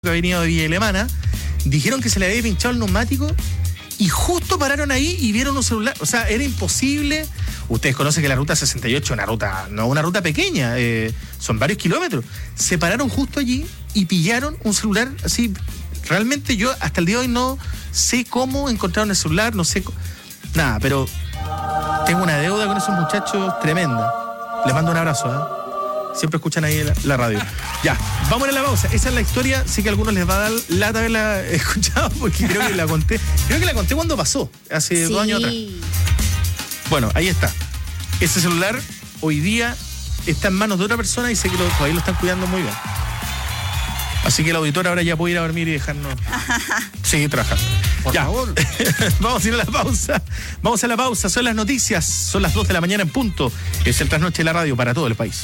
que ha venido de Villa Alemana, dijeron que se le había pinchado el neumático y justo pararon ahí y vieron un celular. O sea, era imposible. Ustedes conocen que la ruta 68 es una ruta, no una ruta pequeña, son varios kilómetros. Se pararon justo allí y pillaron un celular así. Realmente yo hasta el día de hoy no sé cómo encontraron el celular, no sé nada, pero tengo una deuda con esos muchachos tremenda. Les mando un abrazo, ¿eh? Siempre escuchan ahí la radio. Ya, vamos a la pausa. Esa es la historia. Sé que a algunos les va a dar lata haberla escuchado porque creo que la conté. Creo que la conté cuando pasó, hace 2 años atrás. Bueno, ahí está. Ese celular hoy día está en manos de otra persona y sé que todavía lo están cuidando muy bien. Así que el auditor ahora ya puede ir a dormir y dejarnos seguir trabajando. Por favor. Vamos a ir a la pausa. Vamos a la pausa. Son las noticias. Son las 2 de la mañana en punto. Es el Trasnoche de la radio para todo el país.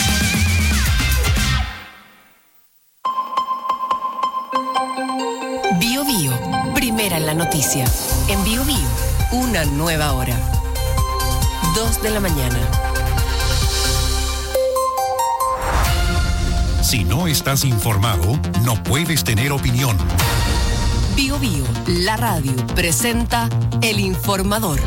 Bio Bio, primera en la noticia. En Bio Bio, una nueva hora. 2 de la mañana. Si no estás informado, no puedes tener opinión. Bio Bio, la radio, presenta El Informador.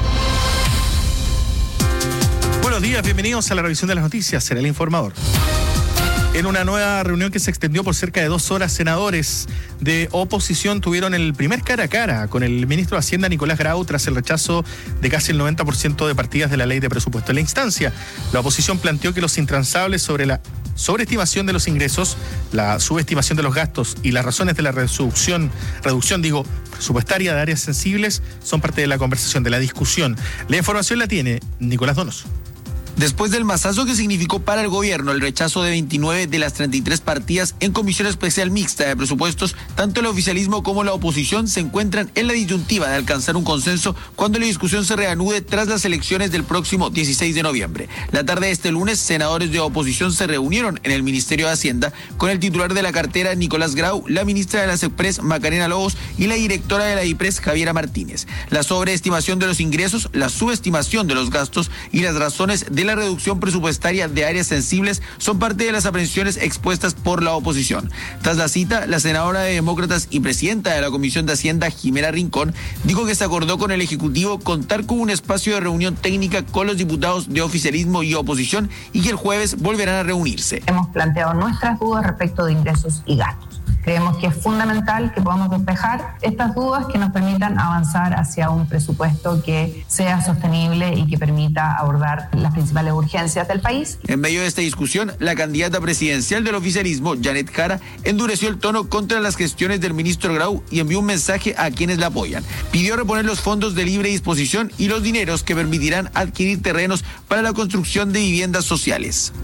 Buenos días, bienvenidos a la revisión de las noticias en El Informador. En una nueva reunión que se extendió por cerca de 2 horas, senadores de oposición tuvieron el primer cara a cara con el ministro de Hacienda, Nicolás Grau, tras el rechazo de casi el 90% de partidas de la ley de presupuesto. En la instancia, la oposición planteó que los intransables sobre la sobreestimación de los ingresos, la subestimación de los gastos y las razones de la reducción presupuestaria de áreas sensibles son parte de la conversación, de la discusión. La información la tiene Nicolás Donoso. Después del mazazo que significó para el gobierno el rechazo de 29 de las 33 partidas en Comisión Especial Mixta de Presupuestos, tanto el oficialismo como la oposición se encuentran en la disyuntiva de alcanzar un consenso cuando la discusión se reanude tras las elecciones del próximo 16 de noviembre. La tarde de este lunes, senadores de oposición se reunieron en el Ministerio de Hacienda con el titular de la cartera, Nicolás Grau, la ministra de la SECPRES, Macarena Lobos, y la directora de la IPRES, Javiera Martínez. La sobreestimación de los ingresos, la subestimación de los gastos y las razones de la reducción presupuestaria de áreas sensibles son parte de las aprehensiones expuestas por la oposición. Tras la cita, la senadora de Demócratas y presidenta de la Comisión de Hacienda, Jimena Rincón, dijo que se acordó con el Ejecutivo contar con un espacio de reunión técnica con los diputados de oficialismo y oposición y que el jueves volverán a reunirse. Hemos planteado nuestras dudas respecto de ingresos y gastos. Creemos que es fundamental que podamos despejar estas dudas que nos permitan avanzar hacia un presupuesto que sea sostenible y que permita abordar las principales urgencias del país. En medio de esta discusión, la candidata presidencial del oficialismo, Janet Jara, endureció el tono contra las gestiones del ministro Grau y envió un mensaje a quienes la apoyan. Pidió reponer los fondos de libre disposición y los dineros que permitirán adquirir terrenos para la construcción de viviendas sociales.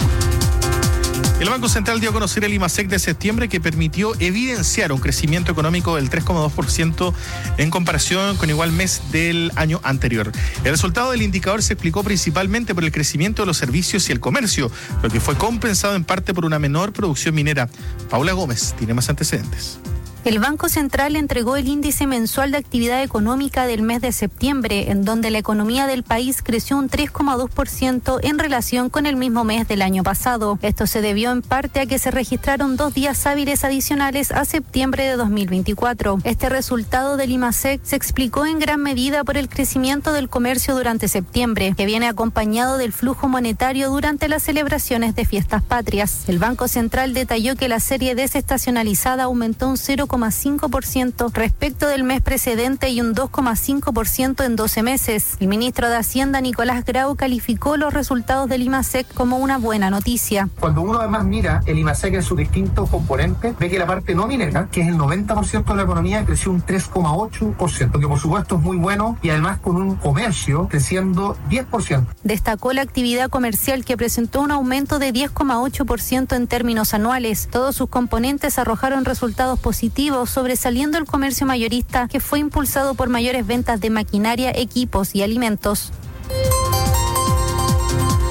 El Banco Central dio a conocer el IMASEC de septiembre, que permitió evidenciar un crecimiento económico del 3,2% en comparación con igual mes del año anterior. El resultado del indicador se explicó principalmente por el crecimiento de los servicios y el comercio, lo que fue compensado en parte por una menor producción minera. Paula Gómez tiene más antecedentes. El Banco Central entregó el índice mensual de actividad económica del mes de septiembre, en donde la economía del país creció un 3,2% en relación con el mismo mes del año pasado. Esto se debió en parte a que se registraron 2 días hábiles adicionales a septiembre de 2024. Este resultado del IMASEC se explicó en gran medida por el crecimiento del comercio durante septiembre, que viene acompañado del flujo monetario durante las celebraciones de fiestas patrias. El Banco Central detalló que la serie desestacionalizada aumentó un 0,5% respecto del mes precedente y un 2,5% en 12 meses. El ministro de Hacienda, Nicolás Grau, calificó los resultados del IMASEC como una buena noticia. Cuando uno además mira el IMASEC en sus distintos componentes, ve que la parte no minera, que es el 90% de la economía, creció un 3,8%, que por supuesto es muy bueno, y además con un comercio creciendo 10%. Destacó la actividad comercial, que presentó un aumento de 10,8% en términos anuales. Todos sus componentes arrojaron resultados positivos, sobresaliendo el comercio mayorista, que fue impulsado por mayores ventas de maquinaria, equipos y alimentos.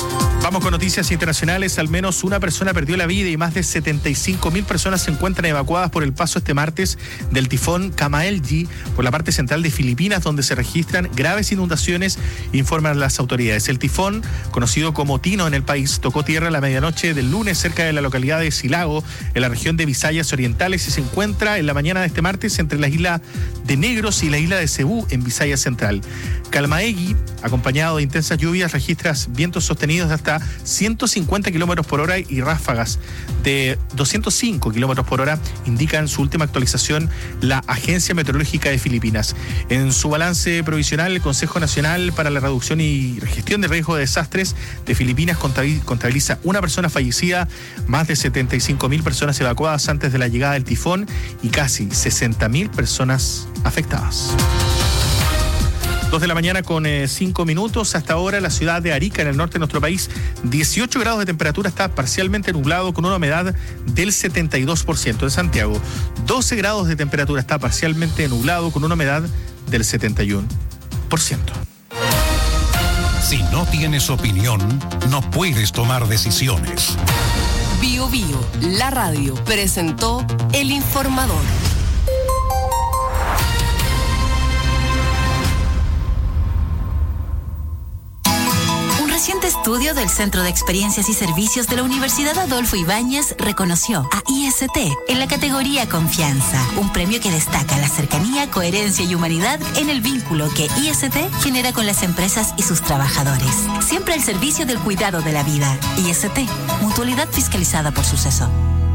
Vamos con noticias internacionales. Al menos una persona perdió la vida y más de 75.000 personas se encuentran evacuadas por el paso este martes del tifón Kamaelji por la parte central de Filipinas, donde se registran graves inundaciones, informan las autoridades. El tifón, conocido como Tino en el país, tocó tierra a la medianoche del lunes cerca de la localidad de Silago, en la región de Visayas Orientales, y se encuentra en la mañana de este martes entre la isla de Negros y la isla de Cebú, en Visayas Central. Kamaelji, acompañado de intensas lluvias, registra vientos sostenidos de hasta 150 kilómetros por hora y ráfagas de 205 kilómetros por hora, indica en su última actualización la Agencia Meteorológica de Filipinas. En su balance provisional, el Consejo Nacional para la Reducción y Gestión de Riesgo de Desastres de Filipinas contabiliza una persona fallecida, más de 75.000 personas evacuadas antes de la llegada del tifón y casi 60.000 personas afectadas. 2 de la mañana con 5 minutos. Hasta ahora la ciudad de Arica, en el norte de nuestro país, 18 grados de temperatura, está parcialmente nublado con una humedad del 72%. En Santiago, 12 grados de temperatura, está parcialmente nublado con una humedad del 71%. Si no tienes opinión, no puedes tomar decisiones. Bio Bio, la radio, presentó El Informador. Un reciente estudio del Centro de Experiencias y Servicios de la Universidad Adolfo Ibáñez reconoció a IST en la categoría Confianza, un premio que destaca la cercanía, coherencia y humanidad en el vínculo que IST genera con las empresas y sus trabajadores. Siempre al servicio del cuidado de la vida. IST, mutualidad fiscalizada por Suceso.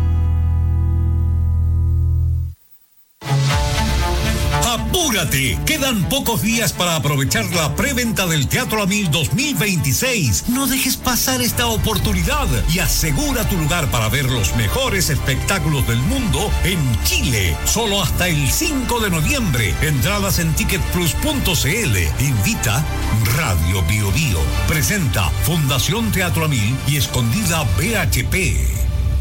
¡Apúrate! Quedan pocos días para aprovechar la preventa del Teatro Amil 2026. No dejes pasar esta oportunidad y asegura tu lugar para ver los mejores espectáculos del mundo en Chile. Solo hasta el 5 de noviembre. Entradas en ticketplus.cl. Invita Radio Bio Bio. Presenta Fundación Teatro Amil y Escondida BHP.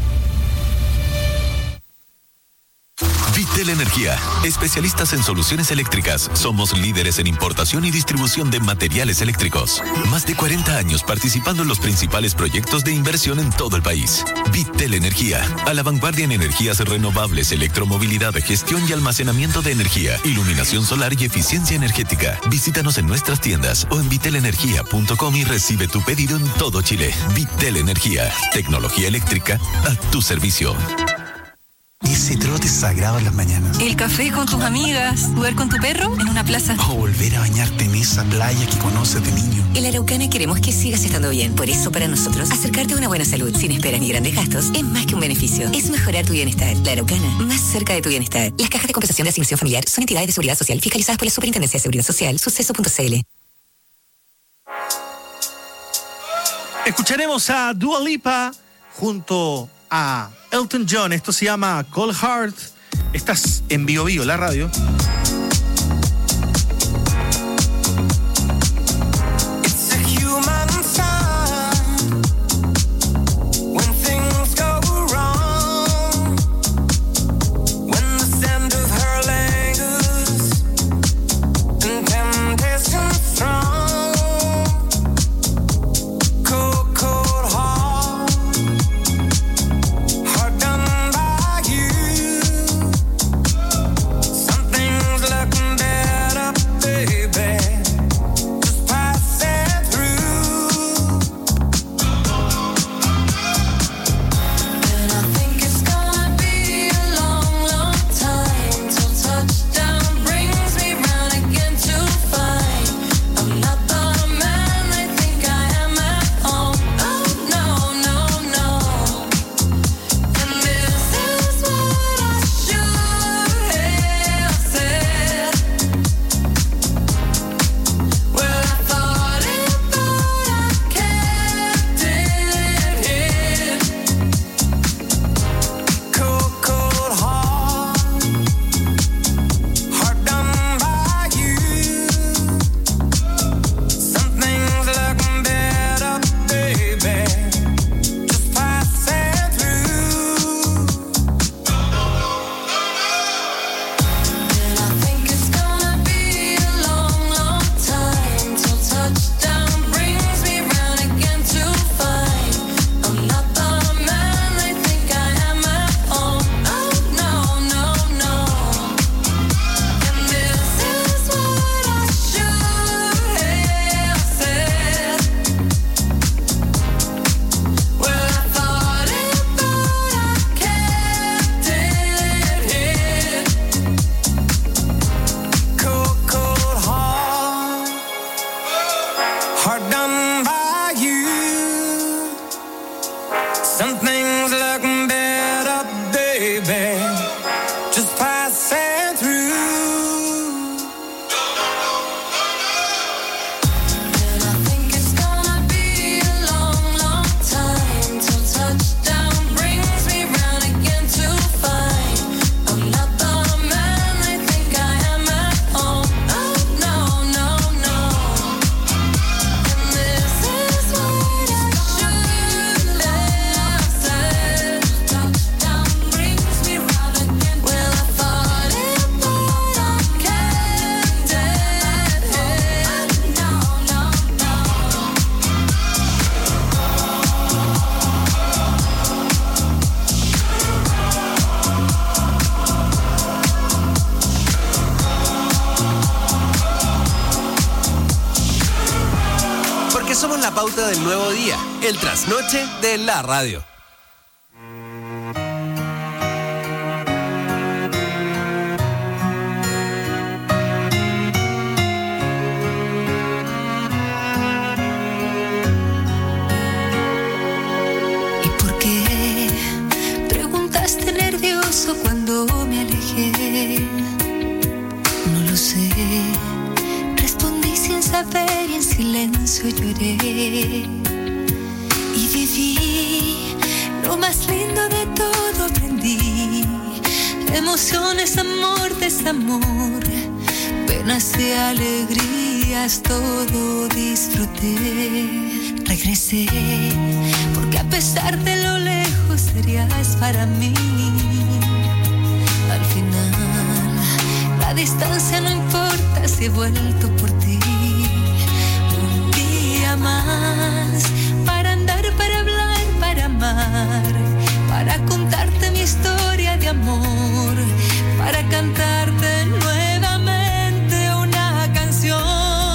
Vitel Energía, especialistas en soluciones eléctricas. Somos líderes en importación y distribución de materiales eléctricos. Más de 40 años participando en los principales proyectos de inversión en todo el país. Vitel Energía, a la vanguardia en energías renovables, electromovilidad, gestión y almacenamiento de energía, iluminación solar y eficiencia energética. Visítanos en nuestras tiendas o en vitelenergia.com y recibe tu pedido en todo Chile. Vitel Energía, tecnología eléctrica a tu servicio. Ese trote es sagrado en las mañanas. El café con tus amigas, jugar con tu perro en una plaza. O volver a bañarte en esa playa que conoces de niño. En La Araucana queremos que sigas estando bien. Por eso, para nosotros, acercarte a una buena salud sin esperas ni grandes gastos es más que un beneficio. Es mejorar tu bienestar. La Araucana, más cerca de tu bienestar. Las cajas de compensación de asignación familiar son entidades de seguridad social fiscalizadas por la Superintendencia de Seguridad Social, Suceso.cl. Escucharemos a Dua Lipa junto a Elton John. Esto se llama Cold Heart. Estás en Bio Bio, la radio. Something's just passing through. Somos la pauta del nuevo día, el trasnoche de la radio. ¿Y por qué preguntaste nervioso cuando me alejé? No lo sé. Respondí sin saber y en silencio lloré. Y viví lo más lindo de todo, aprendí. Emociones, amor, desamor, penas y alegrías, todo disfruté. Regresé, porque a pesar de lo lejos serías para mí. Al final, la distancia no importa si he vuelto por ti. Un día más, para andar, para hablar, para amar, para contarte mi historia de amor, para cantarte nuevamente una canción.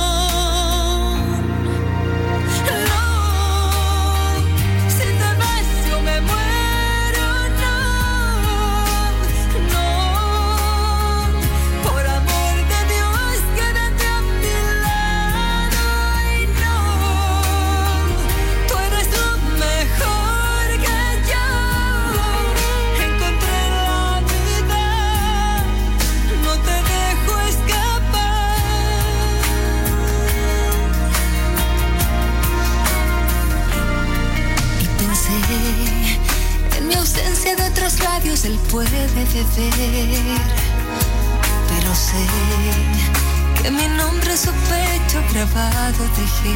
De otros labios él puede beber, pero sé que mi nombre en su pecho grabado dejé.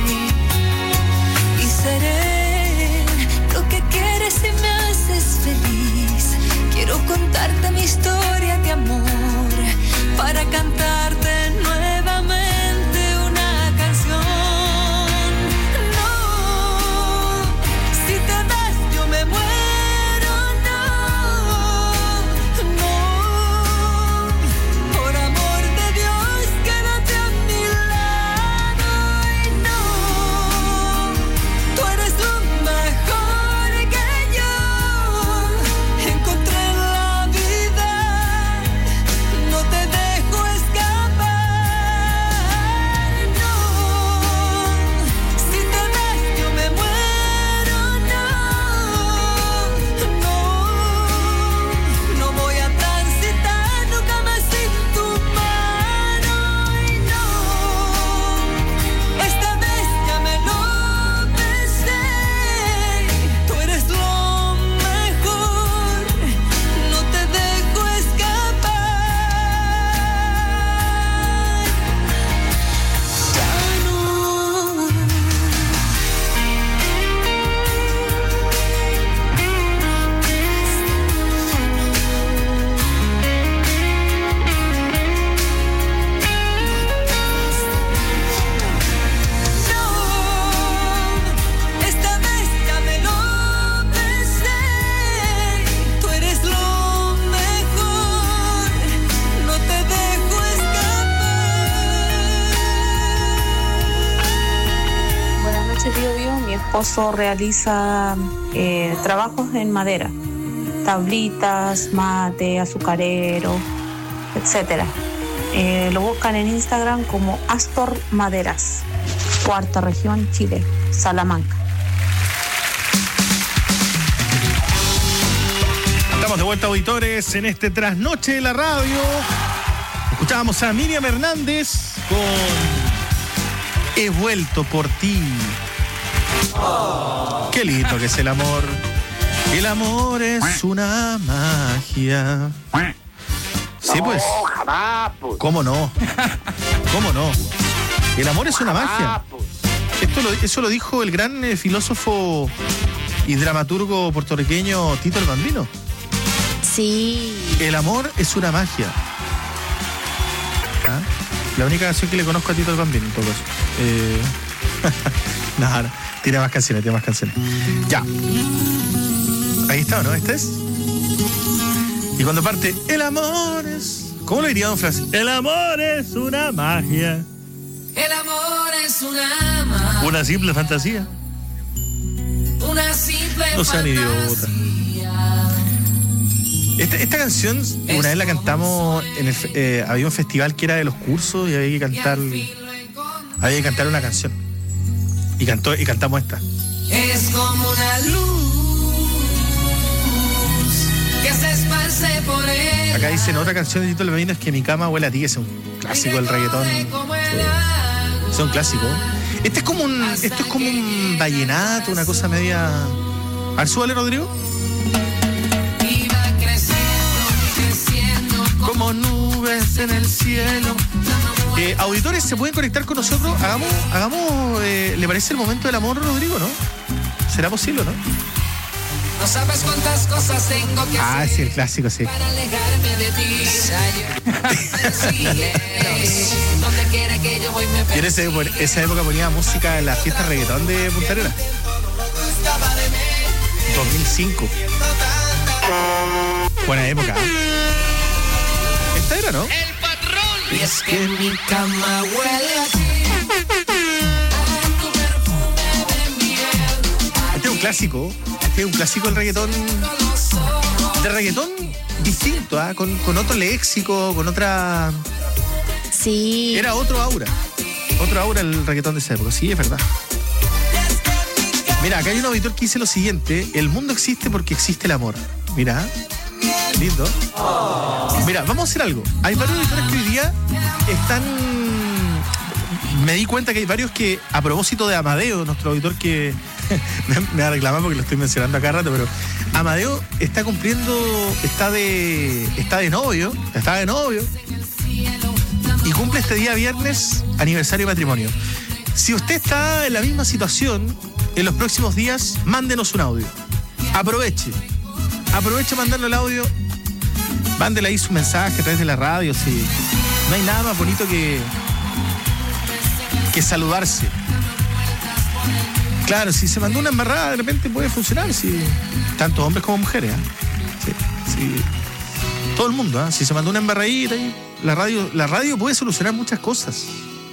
Y seré lo que quieres si me haces feliz. Quiero contarte mi historia de amor, para cantarte nuevamente una canción. No, si te vas yo me muero. Realiza trabajos en madera, tablitas, mate, azucarero, etcétera. Lo buscan en Instagram como Astor Maderas, Cuarta Región, Chile, Salamanca. Estamos de vuelta, auditores, en este trasnoche de la radio. Escuchábamos a Miriam Hernández con He vuelto por ti. Qué lindo que es el amor. El amor es una magia. Sí, pues. ¿Cómo no? ¿Cómo no? El amor es una magia. Eso lo dijo el gran filósofo y dramaturgo puertorriqueño Tito el Bambino. Sí. El amor es una magia. ¿Ah? La única canción que le conozco a Tito el Bambino, en todo caso. Nada, tiene más canciones. Ya. Ahí está, ¿no? ¿Este es? Y cuando parte, el amor es... ¿Cómo lo diría don Francis? El amor es una magia. El amor es una magia. Una simple fantasía. Una simple no sean idiotas. Esta canción, una vez la cantamos en había un festival que era de los cursos y había que cantar una canción. Y cantamos esta. Es como una luz que se esparce por él. Acá dicen otra canción de Tito el Bambino, es que mi cama huele a ti, que es un clásico del reggaetón. Sí. Es un clásico. Esto es como un vallenato, una cosa media. A ver, súbale, Rodrigo. Como nubes en el cielo. Auditores, ¿se pueden conectar con nosotros? Hagamos ¿le parece el momento del amor, Rodrigo, no? ¿Será posible, no? No sabes cuántas cosas tengo que hacer. Sí, el clásico, sí. Para alejarme de ti. Donde quiera que yo voy me pierdo. Yo en esa época ponía música en las fiestas reggaetón de Punta Arenas. 2005. Buena época. Esta era, ¿no? El patrón. Y es que mi cama huele a ti. Tu perfume de miel. Este es un clásico. Este es un clásico del reggaetón. De reggaetón distinto, ¿ah? Con otro léxico, con otra. Sí. Era otro aura. Otro aura el reggaetón de esa época. Sí, es verdad. Mira, acá hay un auditor que dice lo siguiente: el mundo existe porque existe el amor. Mira. Lindo. Mira, vamos a hacer algo. Hay varios auditores que hoy día están... Me di cuenta que hay varios que, a propósito de Amadeo, nuestro auditor que me va a reclamar porque lo estoy mencionando acá rato, pero Amadeo está cumpliendo, está de novio y cumple este día viernes aniversario de matrimonio. Si usted está en la misma situación, en los próximos días, mándenos un audio. Aproveche mandarle el audio. Mándele ahí su mensaje a través de la radio. Si no hay nada más bonito que saludarse. Claro, si se mandó una embarrada, de repente puede funcionar. Si, tanto hombres como mujeres. Sí. Todo el mundo. Si se mandó una embarradita, la radio puede solucionar muchas cosas.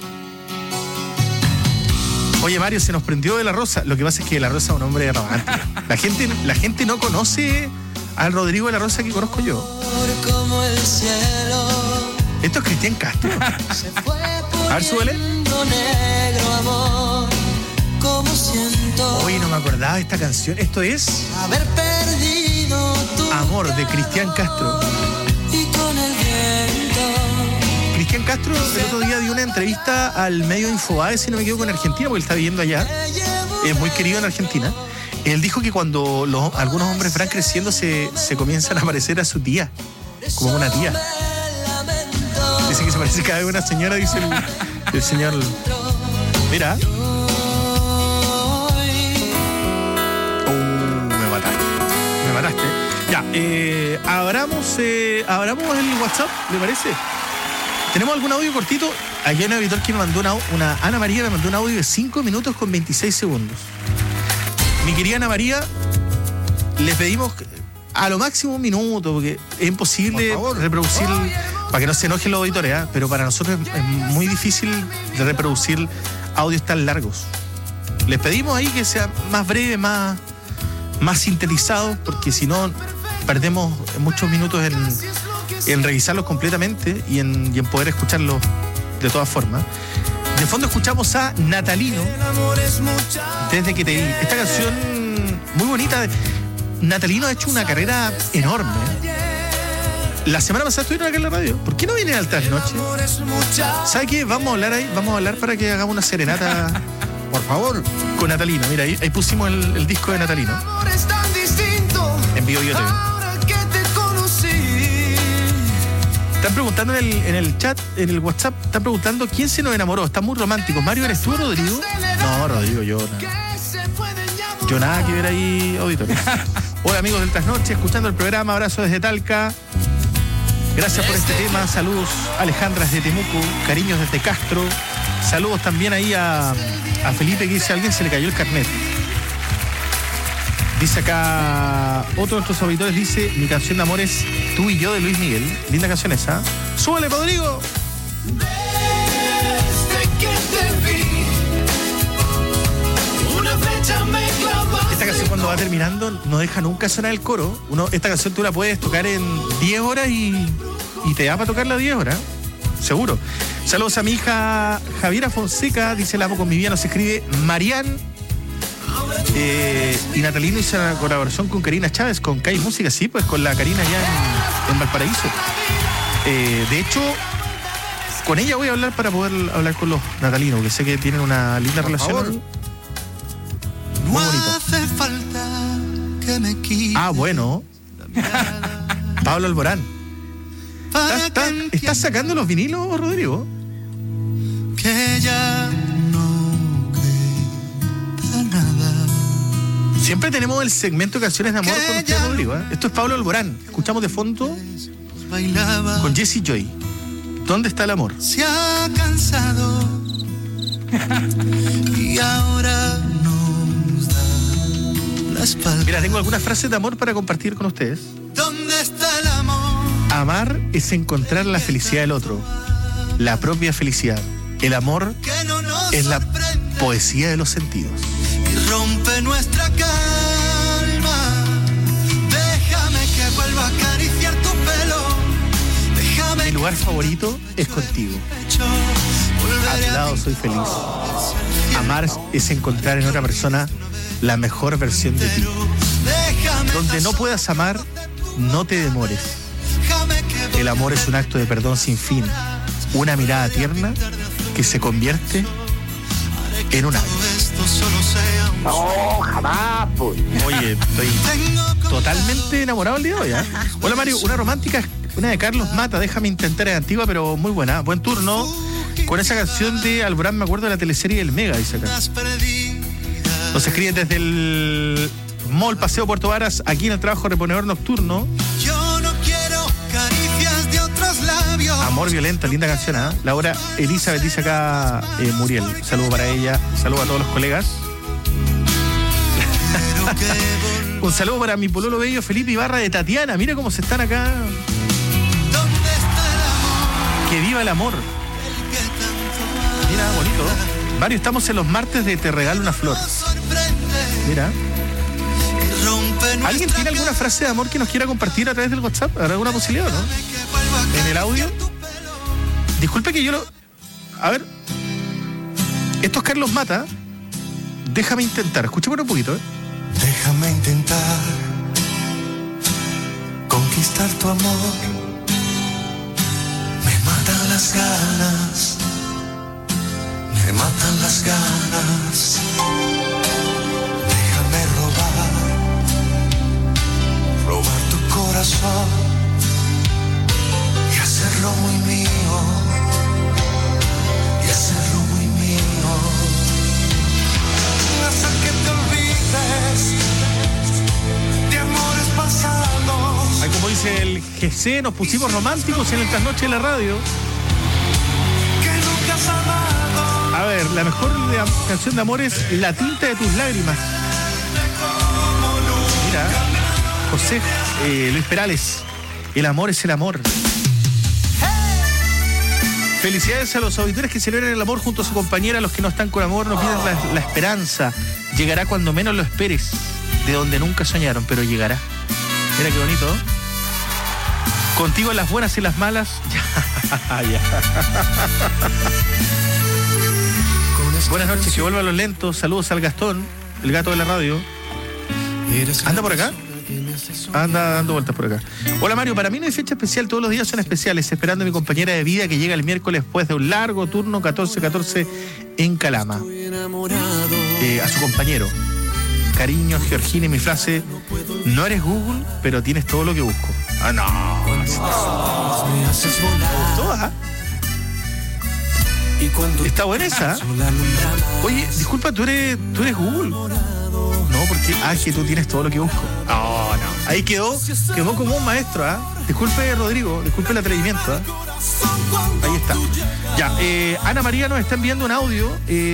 Oye, Mario, se nos prendió De La Rosa. Lo que pasa es que De La Rosa es un hombre romántico. La gente no conoce al Rodrigo De La Rosa que conozco yo. Como el cielo. Esto es Cristian Castro. A ver, súbele. Negro amor, como siento. Oye, no me acordaba de esta canción. Esto es haber perdido tu Amor, de Cristian Castro. Y con el viento. Cristian Castro el otro día dio una entrevista al medio Infobae, si no me equivoco, en Argentina, porque él está viviendo allá. Es muy querido en Argentina. Él dijo que cuando algunos hombres van creciendo se comienzan a parecer a su tía, como una tía. Dice que se parece cada vez a una señora, dice el señor. Mira. Me mataste. Ya, abramos el WhatsApp, ¿le parece? ¿Tenemos algún audio cortito? Aquí hay un auditor que me mandó una Ana María me mandó un audio de 5 minutos con 26 segundos. Mi querida Ana María, les pedimos a lo máximo 1 minuto, porque es imposible reproducir, para que no se enojen los auditores, pero para nosotros es muy difícil de reproducir audios tan largos. Les pedimos ahí que sea más breve, más sintetizado, porque si no perdemos muchos minutos en revisarlos completamente y en poder escucharlos de todas formas. De fondo escuchamos a Natalino, Desde que te vi. Esta canción muy bonita. Natalino ha hecho una carrera enorme. La semana pasada estuvieron acá en la radio. ¿Por qué no vienen al trasnoche? ¿Sabe qué? Vamos a hablar ahí, vamos a hablar para que hagamos una serenata. Por favor. Con Natalino. Mira, ahí pusimos el disco de Natalino. En Vivo Yo TV. Están preguntando en el chat, en el WhatsApp, están preguntando quién se nos enamoró. Están muy románticos. Mario, ¿eres tú o Rodrigo? No, Rodrigo, yo nada. Yo nada que ver ahí, auditorio. Hola amigos del Trasnoche, escuchando el programa. Abrazo desde Talca. Gracias por este tema. Saludos Alejandra desde Temuco. Cariños desde Castro. Saludos también ahí a Felipe, que dice: a alguien se le cayó el carnet. Dice acá otro de nuestros auditores, dice: mi canción de amor es Tú y yo, de Luis Miguel. Linda canción esa. ¡Súbele, Rodrigo! Esta canción, cuando va terminando, no deja nunca sonar el coro. Esta canción tú la puedes tocar en 10 horas y te da para tocarla 10 horas. Seguro. Saludos a mi hija Javiera Fonseca. Dice: la amo con mi vida. Nos escribe Marian. Y Natalino hizo una colaboración con Karina Chávez, con Kai Música, sí, pues con la Karina allá en Valparaíso. De hecho, con ella voy a hablar para poder hablar con los natalinos, porque sé que tienen una linda relación. Muy bonito. Bueno. Pablo Alborán. ¿Estás sacando los vinilos, Rodrigo? Que ya no queda nada. Siempre tenemos el segmento de canciones de amor con usted, Rodrigo. Esto es Pablo Alborán. Escuchamos de fondo con Jessie Joy. ¿Dónde está el amor? Se ha cansado y ahora nos da la espalda. Mira, tengo algunas frases de amor para compartir con ustedes. ¿Dónde está el amor? Amar es encontrar la felicidad del otro, la propia felicidad. El amor es la poesía de los sentidos. Y rompe nuestra calma. Déjame que vuelva a acariciar tu pelo. Déjame. Mi lugar favorito es contigo. A tu lado soy feliz. Amar es encontrar en otra persona la mejor versión de ti. Donde no puedas amar, no te demores. El amor es un acto de perdón sin fin. Una mirada tierna que se convierte en un acto. No, jamás, pues. Oye, estoy totalmente enamorado el día de hoy, ¿eh? Hola Mario, una romántica, una de Carlos Mata, déjame intentar, es antigua pero muy buena. Buen turno. Con esa canción de Alborán me acuerdo de la teleserie El Mega, dice acá. Nos escriben desde el Mall Paseo Puerto Varas, aquí en el trabajo reponedor nocturno. Yo no quiero caricias de otros labios. Amor violento, linda canción, ¿eh? Laura Elizabeth dice acá, Muriel. Saludo para ella, saludo a todos los colegas. Un saludo para mi pololo bello Felipe Ibarra de Tatiana. Mira cómo se están acá. Que viva el amor. Mira, bonito. Mario, estamos en los martes de Te Regalo una Flor. Mira. ¿Alguien tiene alguna frase de amor que nos quiera compartir a través del WhatsApp? ¿Habrá alguna posibilidad o no? ¿En el audio? Disculpe que yo lo... A ver. Esto es Carlos Mata. Déjame intentar. Escuchemos un poquito, ¿eh? Déjame intentar conquistar tu amor. Me matan las ganas. Me matan las ganas. Déjame robar tu corazón y hacerlo muy mío. Y hacerlo muy mío. Hacer que te olvides de amores pasados. Ahí, como dice el GC, nos pusimos románticos en el trasnoche de la radio. Que nunca has amado. A ver, la mejor canción de amor es La tinta de tus lágrimas. Mira, José Luis Perales, el amor es el amor. Felicidades a los auditores que celebran el amor junto a su compañera. Los que no están con amor no pierdan la esperanza. Llegará cuando menos lo esperes, de donde nunca soñaron, pero llegará. Mira qué bonito. Contigo en las buenas y las malas. Ya. Buenas noches, que vuelvan los lentos. Saludos al Gastón, el gato de la radio. ¿Anda por acá? Anda dando vueltas por acá. Hola Mario, para mí no hay fecha especial, todos los días son especiales, esperando a mi compañera de vida que llega el miércoles después de un largo turno 14-14 en Calama. A su compañero. Cariño, Georgina, y mi frase: no eres Google, pero tienes todo lo que busco. Ah, no. Me gustó, ¿ah? Está buena esa. Oye, disculpa, ¿tú eres Google? No, porque que tú tienes todo lo que busco. No. Ahí quedó como un maestro, ¿ah? Disculpe, Rodrigo, disculpe el atrevimiento, ¿ah? Ahí está. Ya, Ana María nos está enviando un audio.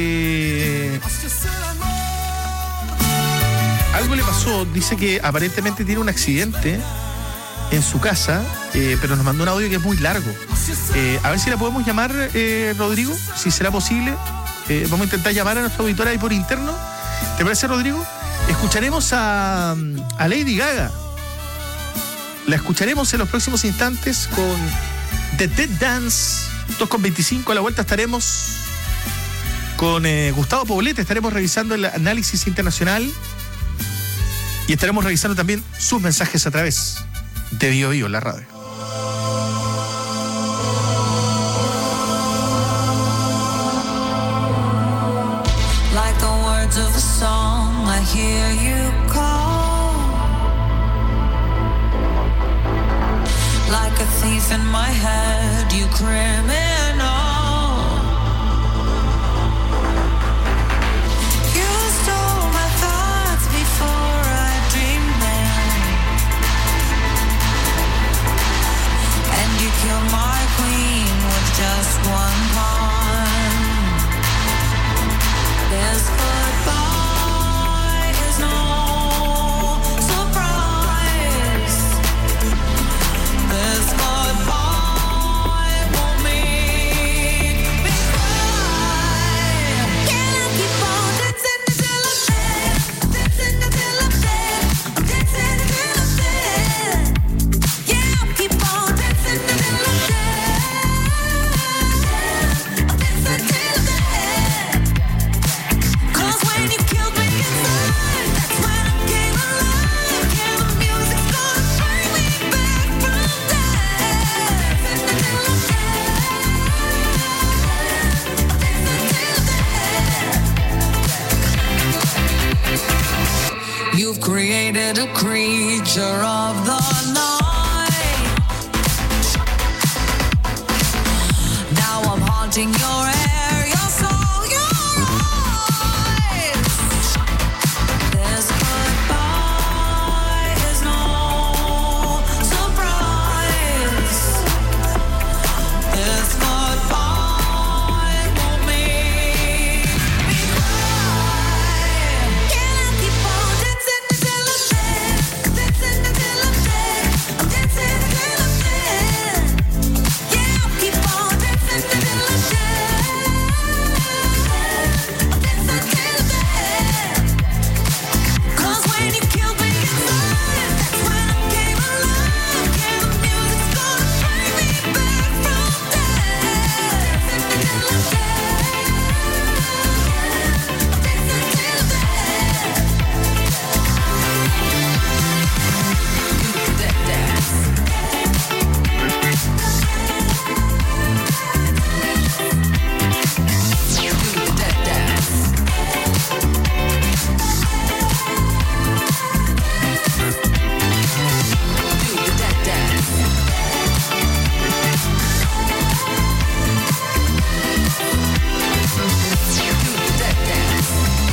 Algo le pasó, dice que aparentemente tiene un accidente en su casa, pero nos mandó un audio que es muy largo. A ver si la podemos llamar, Rodrigo, si será posible. Vamos a intentar llamar a nuestra auditora ahí por interno. ¿Te parece, Rodrigo? Escucharemos a Lady Gaga. La escucharemos en los próximos instantes con The Dead Dance, 2:25. A la vuelta estaremos con Gustavo Poblete. Estaremos revisando el análisis internacional y estaremos revisando también sus mensajes a través de Bio Bio, la radio. Like the words of a song, I hear you call. Like a thief in my head, you criminal. You stole my thoughts before I dreamed them, and you killed my queen with just one pawn. This goodbye is no surprise. This goodbye won't make me cry. Can I keep on dancing until I'm dead? Dancing until I'm dead. I'm dancing until I'm dead. Yeah, I'll keep on dancing until I'm dead. I'm dancing until I'm dead. 'Cause when you killed me inside, that's when I came alive. Yeah, the music's gonna bring me back from death. Until I'm dead. You've created a creature of the night. Now I'm haunting your hair, your soul, your eyes. This goodbye is no surprise. This goodbye won't make me cry. Can I keep on dancing until I'm dead? Dancing until I'm dead. I'm dancing until I'm dead. Yeah, I'll keep on dancing until I'm dead. I'm dancing until I'm dead. 'Cause when you killed me inside, that's when I came alive. Yeah, the music's gonna bring me back from death. Until I'm dead. I'm dancing until I'm dead. Do the dead dance. Do the dead dance. Do the dead dance. Do the dead dance.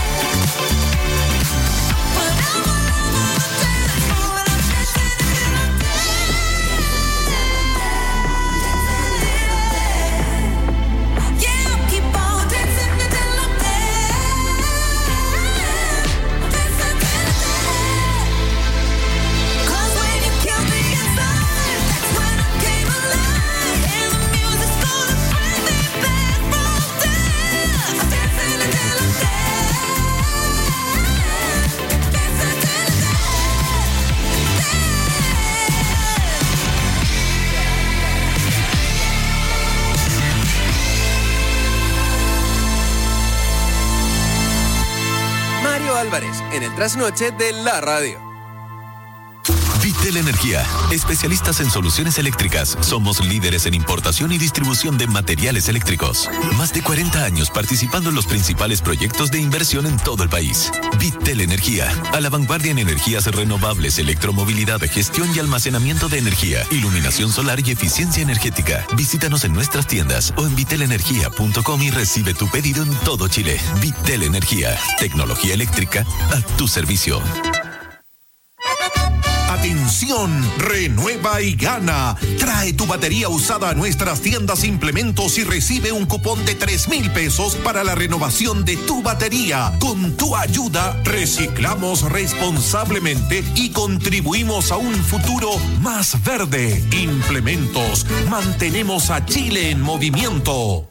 But I'm all over the dance floor and I'm dancing until I'm dead. Yeah, I'll keep on dancing until I'm dead. Dancing until I'm dead. 'Cause when you killed me inside, that's when I came alive. And the music's gonna bring me back from death. I'm dancing until I'm dead. Dancing until I'm Mario Álvarez en el trasnoche de la radio. Vitel Energía, especialistas en soluciones eléctricas. Somos líderes en importación y distribución de materiales eléctricos. Más de 40 años participando en los principales proyectos de inversión en todo el país. Vitel Energía, a la vanguardia en energías renovables, electromovilidad, gestión y almacenamiento de energía, iluminación solar y eficiencia energética. Visítanos en nuestras tiendas o en vitelenergia.com y recibe tu pedido en todo Chile. Vitel Energía, tecnología eléctrica a tu servicio. Atención, renueva y gana. Trae tu batería usada a nuestras tiendas Implementos y recibe un cupón de 3,000 pesos para la renovación de tu batería. Con tu ayuda, reciclamos responsablemente y contribuimos a un futuro más verde. Implementos, mantenemos a Chile en movimiento.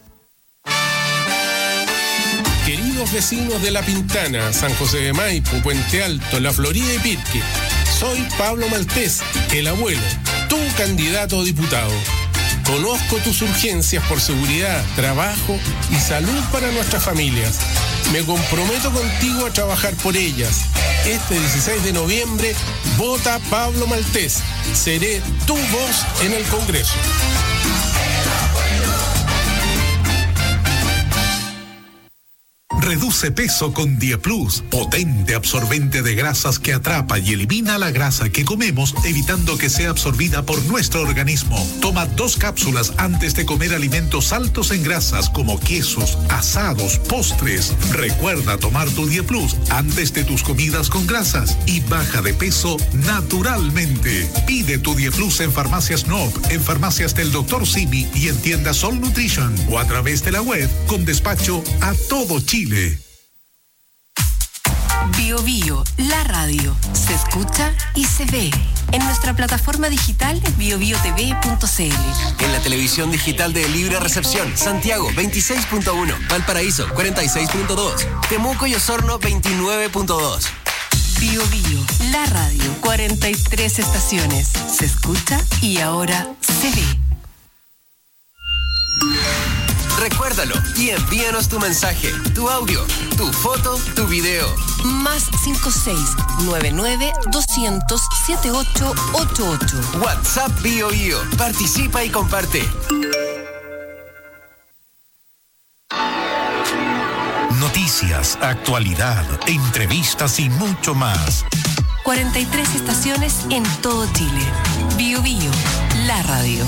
Queridos vecinos de La Pintana, San José de Maipo, Puente Alto, La Florida y Pirque, soy Pablo Maltés, el abuelo, tu candidato a diputado. Conozco tus urgencias por seguridad, trabajo y salud para nuestras familias. Me comprometo contigo a trabajar por ellas. Este 16 de noviembre, vota Pablo Maltés. Seré tu voz en el Congreso. Reduce peso con Dieplus, potente absorbente de grasas que atrapa y elimina la grasa que comemos, evitando que sea absorbida por nuestro organismo. Toma 2 cápsulas antes de comer alimentos altos en grasas como quesos, asados, postres. Recuerda tomar tu Dieplus antes de tus comidas con grasas y baja de peso naturalmente. Pide tu Dieplus en Farmacias Nob, en farmacias del Dr. Simi y en tiendas Sol Nutrition o a través de la web con despacho a todo Chile. Bio Bio, la radio, se escucha y se ve. En nuestra plataforma digital biobiotv.cl. En la televisión digital de Libre Recepción, Santiago 26.1, Valparaíso 46.2, Temuco y Osorno 29.2. Bio Bio, la radio, 43 estaciones, se escucha y ahora se ve. Recuérdalo y envíanos tu mensaje, tu audio, tu foto, tu video. Más 56-99-200-7888. WhatsApp Bio Bio. Participa y comparte. Noticias, actualidad, entrevistas y mucho más. 43 estaciones en todo Chile. Bio Bio, la radio.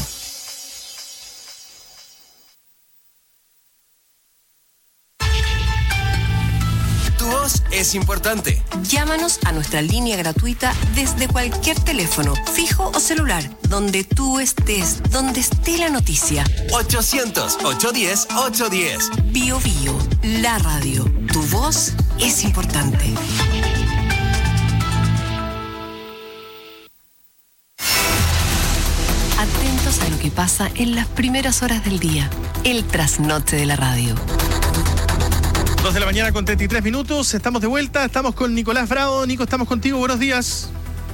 Es importante. Llámanos a nuestra línea gratuita desde cualquier teléfono, fijo o celular, donde tú estés, donde esté la noticia. 800-810-810. Bio Bio, la radio. Tu voz es importante. Atentos a lo que pasa en las primeras horas del día. El trasnoche de la radio. 2 de la mañana con 33 minutos, estamos de vuelta, estamos con Nicolás Bravo. Nico, estamos contigo, buenos días.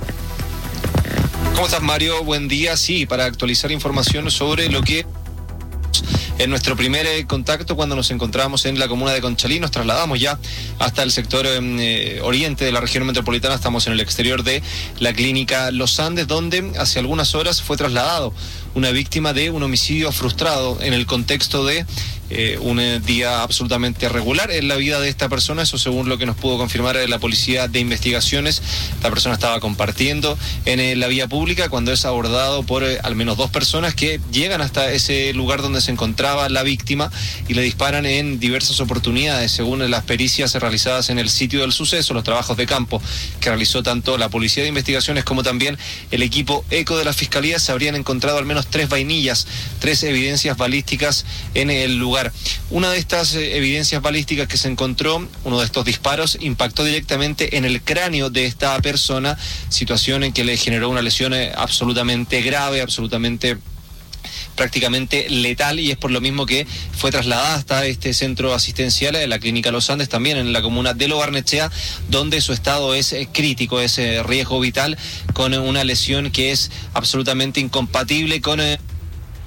¿Cómo estás, Mario? Buen día. Sí, para actualizar información sobre lo que en nuestro primer contacto cuando nos encontrábamos en la comuna de Conchalí, nos trasladamos ya hasta el sector oriente de la región metropolitana. Estamos en el exterior de la clínica Los Andes, donde hace algunas horas fue trasladado una víctima de un homicidio frustrado en el contexto de un día absolutamente regular en la vida de esta persona. Eso según lo que nos pudo confirmar la Policía de Investigaciones. La persona estaba compartiendo en la vía pública cuando es abordado por al menos 2 personas que llegan hasta ese lugar donde se encontraba la víctima y le disparan en diversas oportunidades. Según las pericias realizadas en el sitio del suceso, los trabajos de campo que realizó tanto la Policía de Investigaciones como también el equipo ECO de la Fiscalía, se habrían encontrado al menos 3 vainillas, 3 evidencias balísticas en el lugar. Una de estas evidencias balísticas que se encontró, uno de estos disparos, impactó directamente en el cráneo de esta persona, situación en que le generó una lesión absolutamente grave, prácticamente letal, y es por lo mismo que fue trasladada hasta este centro asistencial de la clínica Los Andes, también en la comuna de Lo Barnechea, donde su estado es crítico, es riesgo vital, con una lesión que es absolutamente incompatible con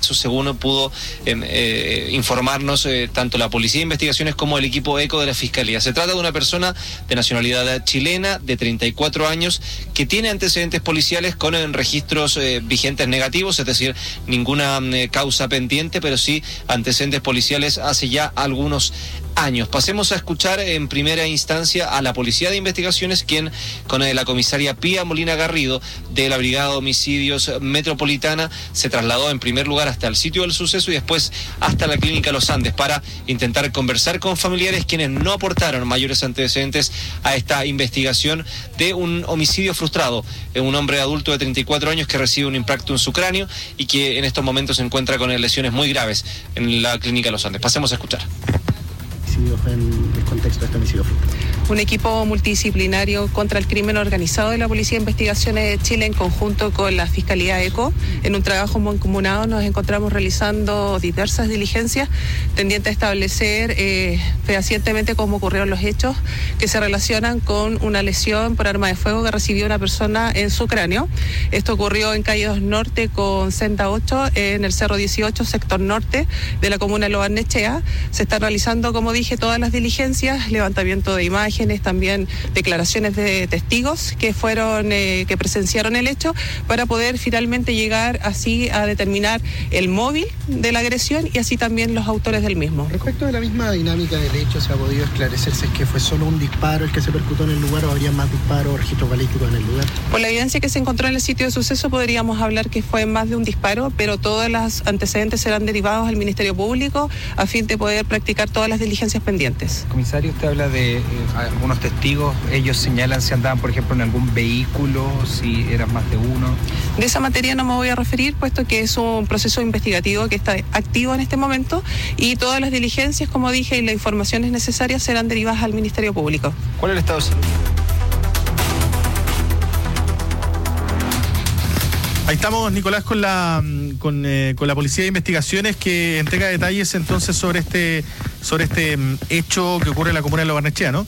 según pudo informarnos tanto la Policía de Investigaciones como el equipo ECO de la Fiscalía. Se trata de una persona de nacionalidad chilena de 34 años que tiene antecedentes policiales con registros vigentes negativos, es decir, ninguna causa pendiente, pero sí antecedentes policiales hace ya algunos años. Pasemos a escuchar en primera instancia a la Policía de Investigaciones, quien con la comisaria Pía Molina Garrido de la Brigada de Homicidios Metropolitana se trasladó en primer lugar hasta el sitio del suceso y después hasta la Clínica Los Andes para intentar conversar con familiares quienes no aportaron mayores antecedentes a esta investigación de un homicidio frustrado. Un hombre adulto de 34 años que recibe un impacto en su cráneo y que en estos momentos se encuentra con lesiones muy graves en la Clínica Los Andes. Pasemos a escuchar. En el contexto de este homicidio. Un equipo multidisciplinario contra el crimen organizado de la Policía de Investigaciones de Chile en conjunto con la Fiscalía ECO. En un trabajo mancomunado nos encontramos realizando diversas diligencias tendientes a establecer fehacientemente cómo ocurrieron los hechos que se relacionan con una lesión por arma de fuego que recibió una persona en su cráneo. Esto ocurrió en calle 2 Norte con Senda 8 en el Cerro 18, sector norte de la comuna de Lo Barnechea. Se están realizando, como dije, todas las diligencias, levantamiento de imágenes, también declaraciones de testigos que fueron que presenciaron el hecho para poder finalmente llegar así a determinar el móvil de la agresión y así también los autores del mismo. Respecto de la misma dinámica del hecho, ¿se ha podido esclarecer si es que fue solo un disparo el que se percutó en el lugar o habría más disparos o registros balísticos en el lugar? Por la evidencia que se encontró en el sitio de suceso podríamos hablar que fue más de un disparo, pero todos los antecedentes serán derivados al Ministerio Público a fin de poder practicar todas las diligencias pendientes. Comisario, usted habla de algunos testigos, ellos señalan si andaban, por ejemplo, en algún vehículo, si eran más de uno. De esa materia no me voy a referir, puesto que es un proceso investigativo que está activo en este momento y todas las diligencias, como dije, y las informaciones necesarias serán derivadas al Ministerio Público. ¿Cuál es el estado de salud? Ahí estamos, Nicolás, con la Policía de Investigaciones que entrega detalles entonces sobre este hecho que ocurre en la comuna de Lo Barnechea, ¿no?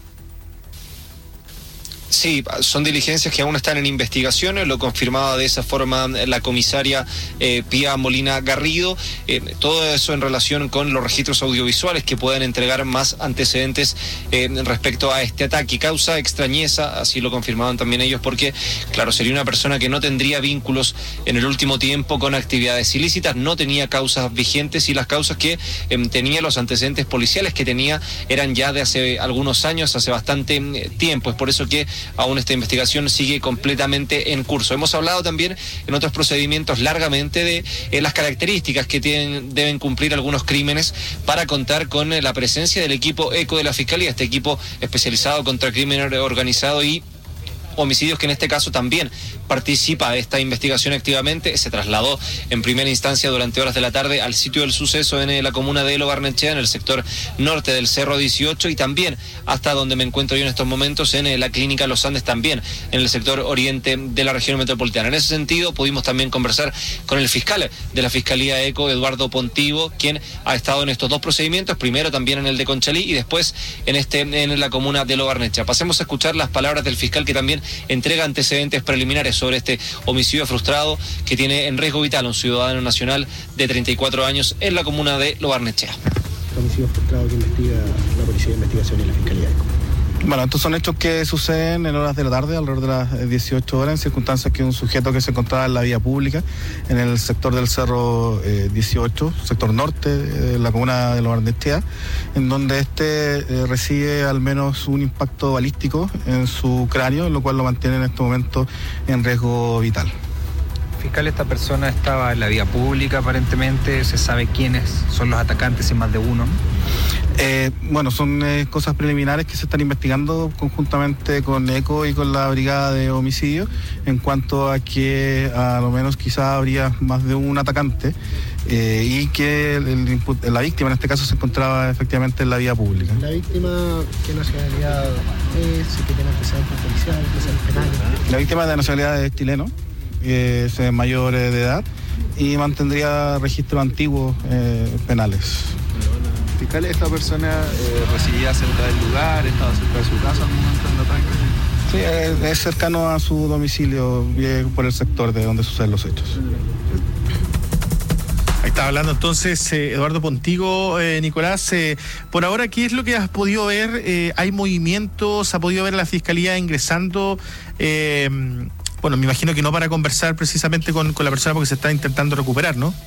Sí, son diligencias que aún están en investigación, lo confirmaba de esa forma la comisaria Pía Molina Garrido. Todo eso en relación con los registros audiovisuales que puedan entregar más antecedentes respecto a este ataque. Causa extrañeza, así lo confirmaban también ellos, porque, claro, sería una persona que no tendría vínculos en el último tiempo con actividades ilícitas, no tenía causas vigentes y las causas que tenía, los antecedentes policiales que tenía, eran ya de hace algunos años, hace bastante tiempo. Es por eso que aún esta investigación sigue completamente en curso. Hemos hablado también en otros procedimientos largamente de las características que deben cumplir algunos crímenes para contar con la presencia del equipo ECO de la Fiscalía, este equipo especializado contra crimen organizado y homicidios, que en este caso también participa de esta investigación activamente. Se trasladó en primera instancia durante horas de la tarde al sitio del suceso en la comuna de Lo Barnechea, en el sector norte del Cerro 18, y también hasta donde me encuentro yo en estos momentos, en la Clínica Los Andes, también en el sector oriente de la región metropolitana. En ese sentido, pudimos también conversar con el fiscal de la Fiscalía ECO, Eduardo Pontivo, quien ha estado en estos dos procedimientos, primero también en el de Conchalí y después en la comuna de Lo Barnechea. Pasemos a escuchar las palabras del fiscal, que también entrega antecedentes preliminares sobre este homicidio frustrado que tiene en riesgo vital a un ciudadano nacional de 34 años en la comuna de Lo Barnechea. Homicidio frustrado que investiga la Policía de Investigación y la Fiscalía ECO. Bueno, estos son hechos que suceden en horas de la tarde, alrededor de las 18 horas, en circunstancias que un sujeto que se encontraba en la vía pública, en el sector del Cerro 18, sector norte de la comuna de Lo Barnechea, en donde recibe al menos un impacto balístico en su cráneo, lo cual lo mantiene en este momento en riesgo vital. Fiscal, esta persona estaba en la vía pública aparentemente, ¿se sabe quiénes son los atacantes, si más de uno? Bueno, son cosas preliminares que se están investigando conjuntamente con ECO y con la Brigada de Homicidio, en cuanto a que a lo menos quizás habría más de un atacante y que la víctima en este caso se encontraba efectivamente en la vía pública. ¿La víctima qué nacionalidad es? ¿Qué tiene antecedentes policiales, antecedentes penales? La víctima de nacionalidad es chileno, es mayor de edad y mantendría registros antiguos penales. Fiscal, ¿esta persona residía cerca del lugar, estaba cerca de su casa al momento del ataque? Sí, es cercano a su domicilio, por el sector de donde suceden los hechos. Está hablando entonces Eduardo Pontigo, Nicolás. Por ahora, ¿qué es lo que has podido ver? ¿Hay movimientos? ¿Ha podido ver a la Fiscalía ingresando? Bueno, me imagino que no para conversar precisamente con la persona porque se está intentando recuperar, ¿no?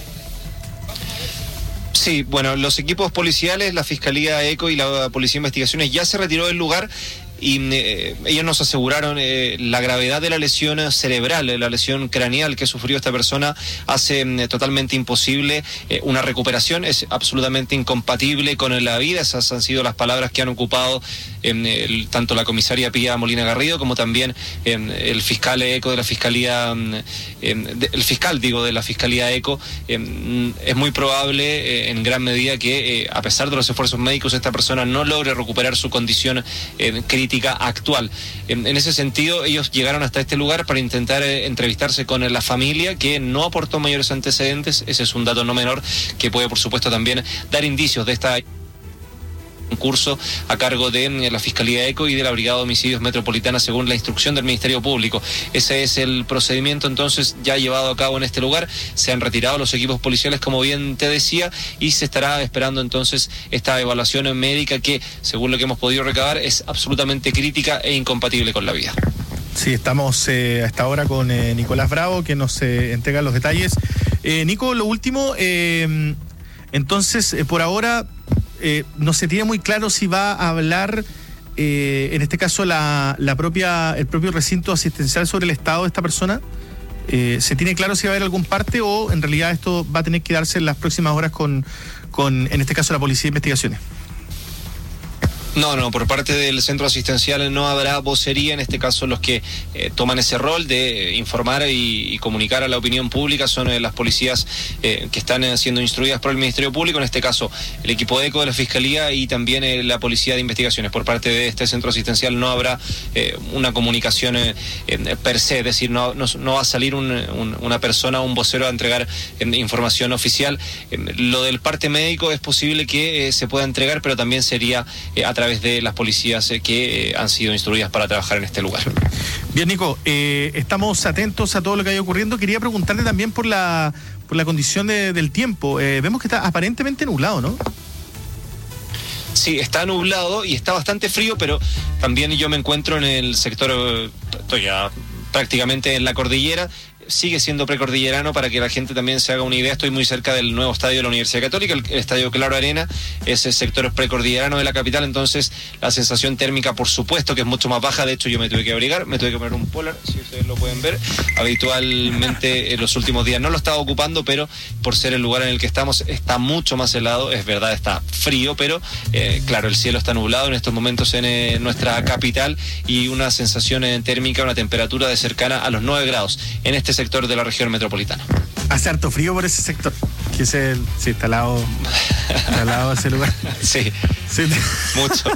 Sí, bueno, los equipos policiales, la Fiscalía ECO y la Policía de Investigaciones ya se retiró del lugar. Y ellos nos aseguraron la gravedad de la lesión cerebral, la lesión craneal que sufrió esta persona hace totalmente imposible una recuperación, es absolutamente incompatible con la vida. Esas han sido las palabras que han ocupado tanto la comisaria Pía Molina Garrido como también el fiscal ECO de la Fiscalía, el fiscal de la Fiscalía ECO. Es muy probable en gran medida que a pesar de los esfuerzos médicos esta persona no logre recuperar su condición crítica actual. En ese sentido, ellos llegaron hasta este lugar para intentar entrevistarse con la familia, que no aportó mayores antecedentes. Ese es un dato no menor que puede, por supuesto, también dar indicios de esta curso a cargo de la Fiscalía ECO y de la Brigada de Homicidios Metropolitana según la instrucción del Ministerio Público. Ese es el procedimiento entonces ya llevado a cabo en este lugar. Se han retirado los equipos policiales, como bien te decía, y se estará esperando entonces esta evaluación médica que, según lo que hemos podido recabar, es absolutamente crítica e incompatible con la vida. Sí, estamos a esta hora con Nicolás Bravo, que nos entrega los detalles. Nico, lo último, entonces, por ahora no se tiene muy claro si va a hablar, en este caso, el propio recinto asistencial sobre el estado de esta persona. ¿Se tiene claro si va a haber algún parte o en realidad esto va a tener que darse en las próximas horas con en este caso, la Policía de Investigaciones? No, por parte del centro asistencial no habrá vocería. En este caso los que toman ese rol de informar y comunicar a la opinión pública son las policías que están siendo instruidas por el Ministerio Público, en este caso el equipo ECO de la Fiscalía y también la Policía de Investigaciones. Por parte de este centro asistencial no habrá una comunicación per se, es decir, no va a salir una persona, un vocero a entregar información oficial. Lo del parte médico es posible que se pueda entregar, pero también sería a través de las policías que han sido instruidas para trabajar en este lugar. Bien, Nico, estamos atentos a todo lo que vaya ocurriendo. Quería preguntarte también por la condición del tiempo. Vemos que está aparentemente nublado, ¿no? Sí, está nublado y está bastante frío, pero también yo me encuentro en el sector, estoy ya prácticamente en la cordillera. Sigue siendo precordillerano, para que la gente también se haga una idea. Estoy muy cerca del nuevo estadio de la Universidad Católica, el estadio Claro Arena. Ese sector es precordillerano de la capital, entonces la sensación térmica, por supuesto, que es mucho más baja. De hecho, yo me tuve que abrigar, me tuve que poner un polar, si ustedes lo pueden ver. Habitualmente en los últimos días no lo estaba ocupando, pero por ser el lugar en el que estamos está mucho más helado. Es verdad, está frío, pero claro, el cielo está nublado en estos momentos en nuestra capital, y una sensación térmica, una temperatura de cercana a los 9 grados en este sector de la región metropolitana. Hace harto frío por ese sector, que es está al lado de ese lugar. Sí. Mucho.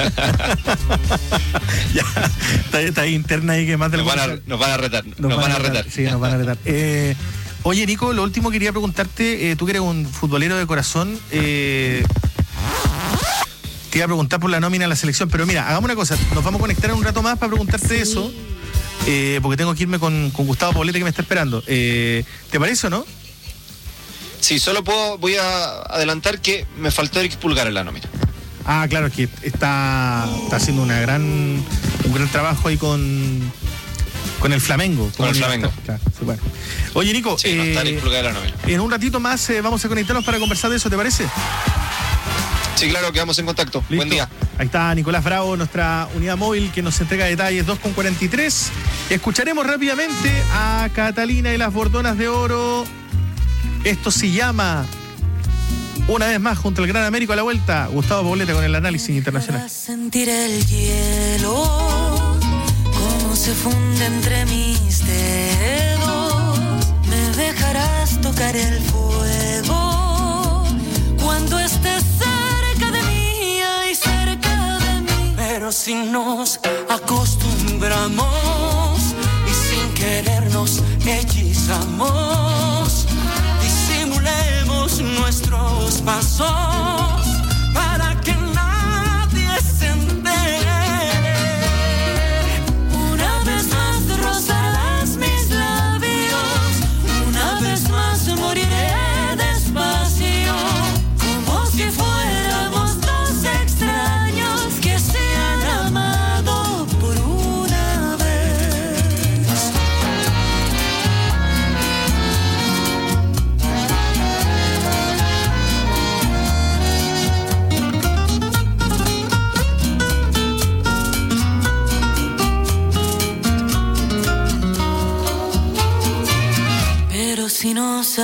Ya, está ahí interna ahí que más de nos van a retar. Sí, nos van a retar. Oye, Nico, lo último quería preguntarte, tú que eres un futbolero de corazón, te iba a preguntar por la nómina a la selección, pero mira, hagamos una cosa, nos vamos a conectar en un rato más para preguntarte eso. Porque tengo que irme con Gustavo Poblete, que me está esperando. ¿Te parece o no? Sí, solo voy a adelantar que me faltó Eric Pulgar en la nómina. Ah, claro, es que está haciendo un gran trabajo ahí con el Flamengo. Con el Flamengo. Claro, sí, bueno. Oye, Nico, sí, no está Eric Pulgar en la nómina. En un ratito más vamos a conectarnos para conversar de eso, ¿te parece? Sí, claro, quedamos en contacto. ¿Listo? Buen día. Ahí está Nicolás Bravo, nuestra unidad móvil, que nos entrega detalles. 2:43. Escucharemos rápidamente a Catalina y las Bordonas de Oro. Esto se llama Una vez más junto al Gran Américo a la vuelta. Gustavo Poblete con el análisis internacional. Sentir el hielo, cómo se funde entre mis dedos. Me dejarás tocar el fuego cuando estés cerca de mí y cerca de mí. Pero si nos acostumbramos y sin querernos hechizamos, disimulemos nuestros pasos para que nadie se entere. Una vez más rozarás mis labios, una vez más moriré de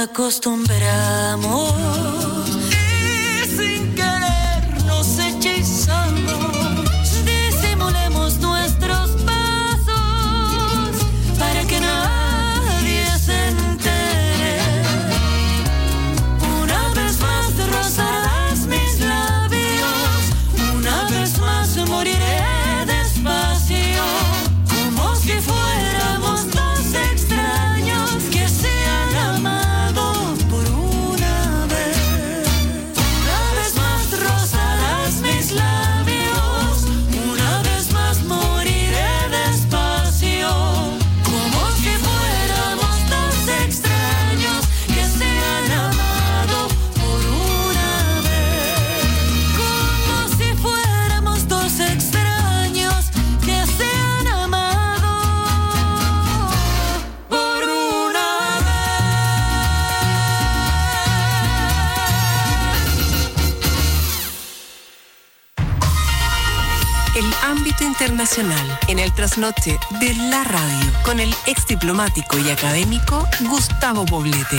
acostumbramos y sin querer nos hechizamos. Disimulemos nuestros pasos para que nadie se entere. Una vez más rozarás mis labios, una vez más moriré despacio, como si fuéramos dos extraños que se han amado por una vez. Una vez más rozarás mis labios, una vez más moriré despacio, como si fuéramos dos extraños que se han amado por una vez. Como si fuéramos dos extraños que se han amado por una El ámbito internacional en el trasnoche de la radio con el ex diplomático y académico Gustavo Poblete.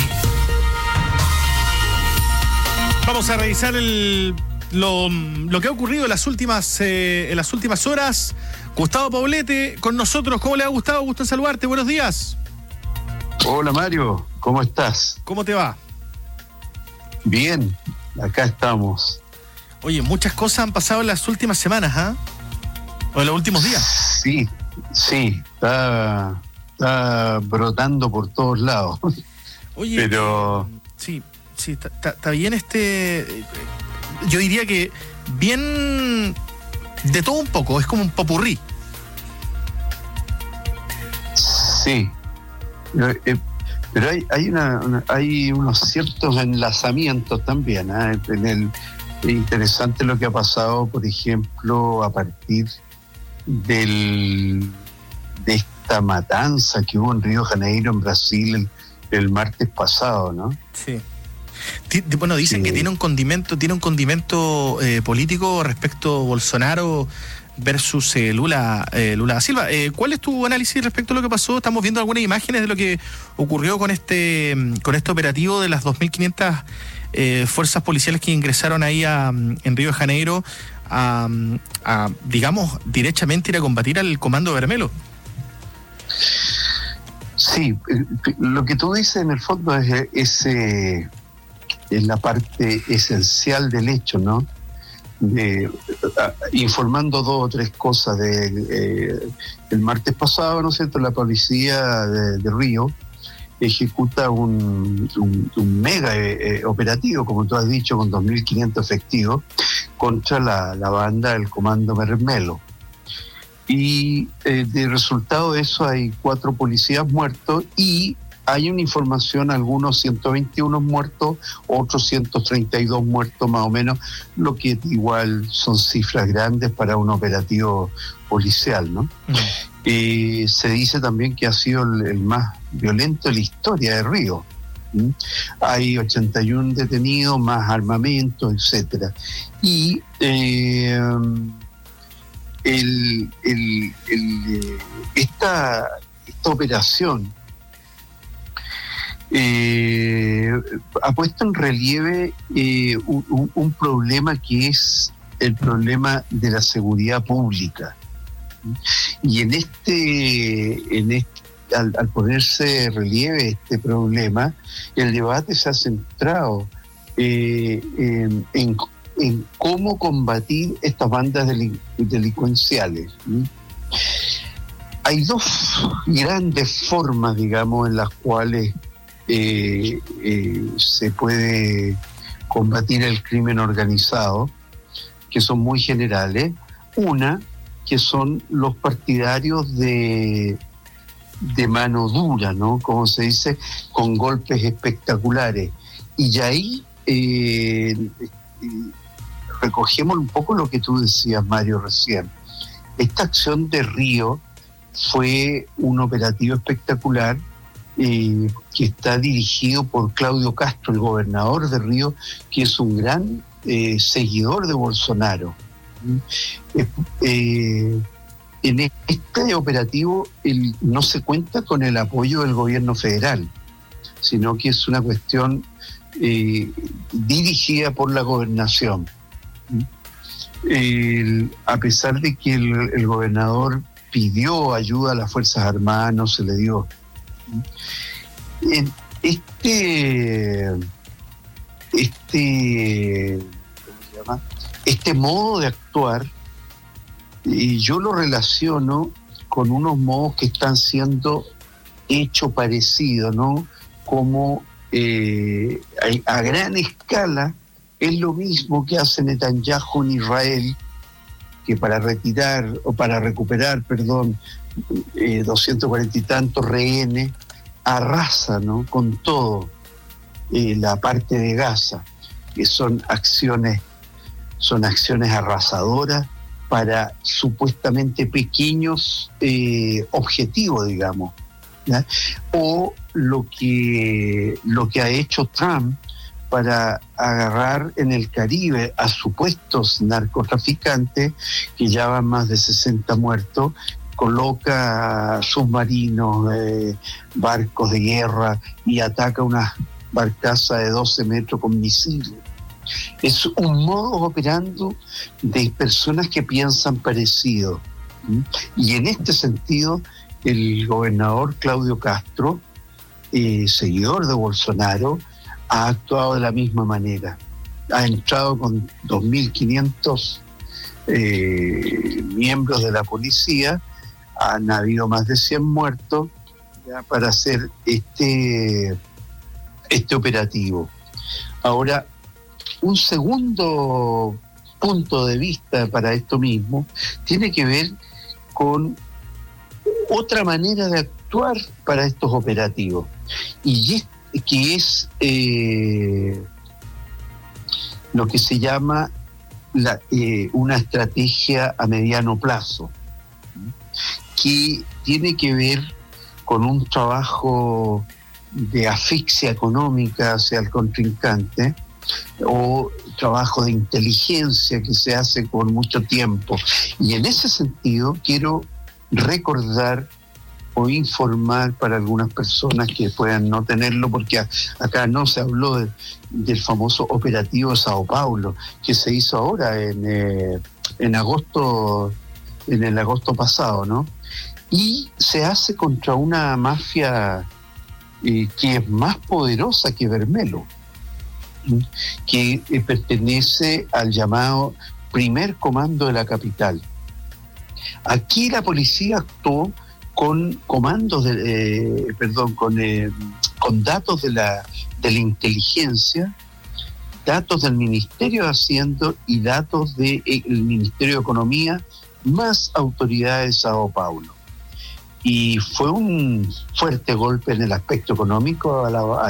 Vamos a revisar lo que ha ocurrido en las últimas horas. Gustavo Poblete con nosotros. ¿Cómo le ha gustado? Gusto en saludarte. Buenos días. Hola Mario, ¿cómo estás? ¿Cómo te va? Bien, acá estamos. Oye, muchas cosas han pasado en las últimas semanas, ¿ah? O en los últimos días. Sí, está brotando por todos lados. Oye, pero sí, está bien yo diría que bien de todo un poco, es como un popurrí. Sí, pero hay unos ciertos enlazamientos también, ¿eh? Es interesante lo que ha pasado, por ejemplo, a partir de esta matanza que hubo en Río de Janeiro, en Brasil, el martes pasado, ¿no? Sí. Bueno, dicen que tiene un condimento político respecto a Bolsonaro versus Lula da Silva. ¿Cuál es tu análisis respecto a lo que pasó? Estamos viendo algunas imágenes de lo que ocurrió con este operativo de las 2.500 fuerzas policiales que ingresaron ahí en Río de Janeiro a digamos, directamente ir a combatir al Comando Vermelho. Sí, lo que tú dices en el fondo es la parte esencial del hecho, ¿no? Informando dos o tres cosas. El martes pasado, ¿no es cierto?, la policía de Río ejecuta un mega operativo, como tú has dicho, con 2.500 efectivos contra la banda del Comando Vermelho. Y de resultado de eso hay 4 policías muertos y hay una información, algunos 121 muertos, otros 132 muertos más o menos, lo que igual son cifras grandes para un operativo policial, ¿no? Se dice también que ha sido el más violento de la historia de Río. Hay 81 detenidos, más armamento, etcétera. Y esta operación ha puesto en relieve un problema que es el problema de la seguridad pública. Y al ponerse en relieve este problema, el debate se ha centrado en cómo combatir estas bandas delincuenciales. Hay 2 grandes formas, digamos, en las cuales se puede combatir el crimen organizado, que son muy generales. Una, que son los partidarios de mano dura, ¿no? Como se dice, con golpes espectaculares. Y ahí recogemos un poco lo que tú decías, Mario, recién. Esta acción de Río fue un operativo espectacular que está dirigido por Claudio Castro, el gobernador de Río, que es un gran seguidor de Bolsonaro. En este operativo no se cuenta con el apoyo del gobierno federal. sino que es una cuestión dirigida por la gobernación. A pesar de que el gobernador pidió ayuda a las Fuerzas Armadas, no se le dio. Este modo de actuar, yo lo relaciono con unos modos que están siendo hechos parecidos, ¿no? Como a gran escala es lo mismo que hace Netanyahu en Israel, que para recuperar 240 y tantos rehenes, arrasa, ¿no?, con todo la parte de Gaza, que son acciones arrasadoras para supuestamente pequeños objetivos, digamos, ¿ya? O lo que ha hecho Trump para agarrar en el Caribe a supuestos narcotraficantes, que ya van más de 60 muertos, coloca submarinos, barcos de guerra y ataca unas barcazas de 12 metros con misiles. Es un modo operando de personas que piensan parecido. Y en este sentido, el gobernador Claudio Castro, seguidor de Bolsonaro, ha actuado de la misma manera. Ha entrado con 2.500 miembros de la policía, han habido más de 100 muertos, ya, para hacer este operativo. Ahora, un segundo punto de vista para esto mismo tiene que ver con otra manera de actuar para estos operativos, y que es lo que se llama una estrategia a mediano plazo, que tiene que ver con un trabajo de asfixia económica hacia el contrincante, o trabajo de inteligencia que se hace con mucho tiempo. Y en ese sentido quiero recordar o informar para algunas personas que puedan no tenerlo, porque acá no se habló del famoso operativo Sao Paulo, que se hizo ahora en agosto, en el agosto pasado, ¿no? Y se hace contra una mafia que es más poderosa que Bermelo, que pertenece al llamado Primer Comando de la Capital. Aquí la policía actuó con comandos con datos de la inteligencia, datos del Ministerio de Hacienda y datos del Ministerio de Economía, más autoridades de Sao Paulo. Y fue un fuerte golpe en el aspecto económico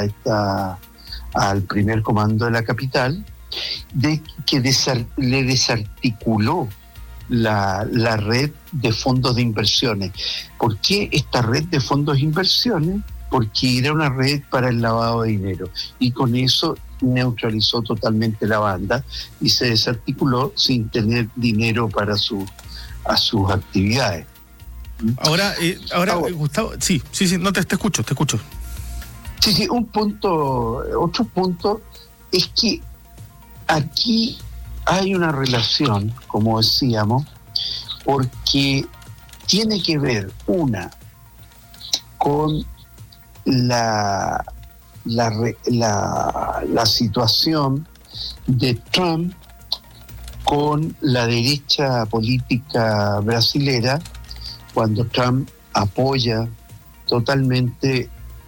al Primer Comando de la Capital, que le desarticuló la red de fondos de inversiones. ¿Por qué esta red de fondos de inversiones? Porque era una red para el lavado de dinero, y con eso neutralizó totalmente la banda y se desarticuló sin tener dinero para sus actividades. Ahora, Gustavo, sí, no te escucho. Sí, otro punto es que aquí hay una relación, como decíamos, porque tiene que ver con la situación de Trump con la derecha política brasilera, cuando Trump apoya totalmente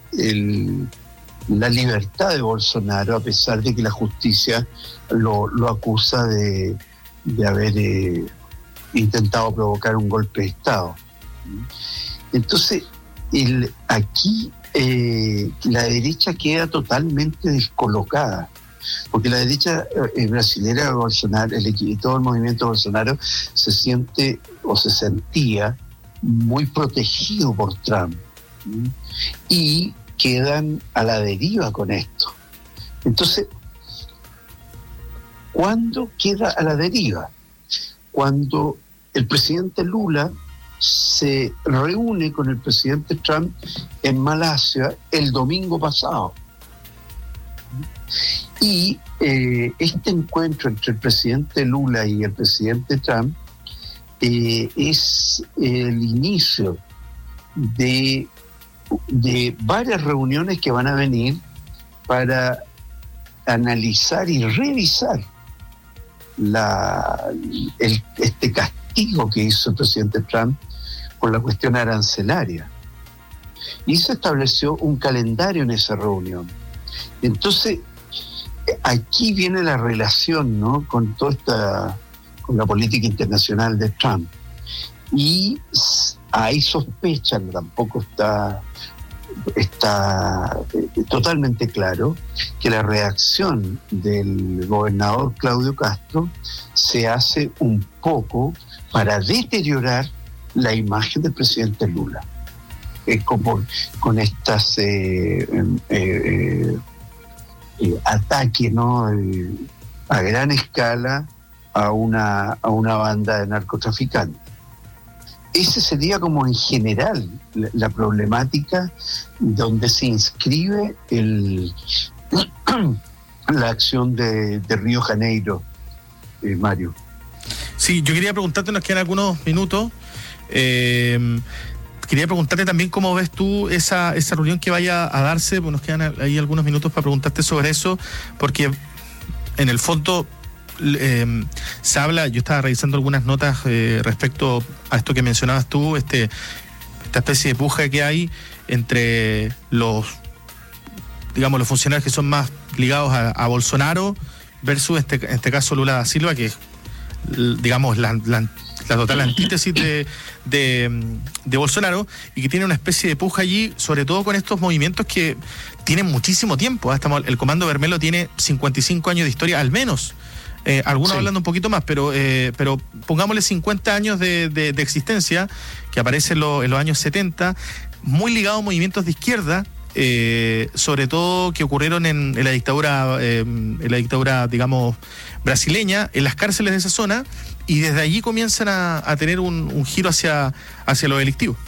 la libertad de Bolsonaro, a pesar de que la justicia lo acusa de haber intentado provocar un golpe de Estado. Entonces, aquí la derecha queda totalmente descolocada, porque la derecha brasilera de Bolsonaro, todo el movimiento Bolsonaro, se siente o se sentía muy protegido por Trump, y quedan a la deriva con esto. Entonces, ¿cuándo queda a la deriva? Cuando el presidente Lula se reúne con el presidente Trump en Malasia el domingo pasado. Y este encuentro entre el presidente Lula y el presidente Trump es el inicio de varias reuniones que van a venir para analizar y revisar este castigo que hizo el presidente Trump con la cuestión arancelaria. Y se estableció un calendario en esa reunión. Entonces, aquí viene la relación, ¿no?, con toda con la política internacional de Trump. Y hay sospechas, tampoco está totalmente claro, que la reacción del gobernador Claudio Castro se hace un poco para deteriorar la imagen del presidente Lula. Como con estas ataques, ¿no?, a gran escala a una banda de narcotraficantes. Ese sería como en general la problemática donde se inscribe la acción de Río Janeiro, Mario. Sí, yo quería preguntarte, nos quedan algunos minutos, quería preguntarte también cómo ves tú esa reunión que vaya a darse, pues nos quedan ahí algunos minutos para preguntarte sobre eso, porque en el fondo se habla, yo estaba revisando algunas notas respecto a esto que mencionabas tú, esta especie de puja que hay entre los funcionarios que son más ligados a Bolsonaro versus en este caso Lula da Silva, que es digamos la total antítesis de Bolsonaro, y que tiene una especie de puja allí, sobre todo con estos movimientos que tienen muchísimo tiempo. El Comando Vermelo tiene 55 años de historia al menos. Algunos sí, hablando un poquito más, pero pongámosle 50 años de existencia, que aparece en los años 70, muy ligado a movimientos de izquierda, sobre todo que ocurrieron en la dictadura, digamos, brasileña, en las cárceles de esa zona, y desde allí comienzan a tener un giro hacia lo delictivo.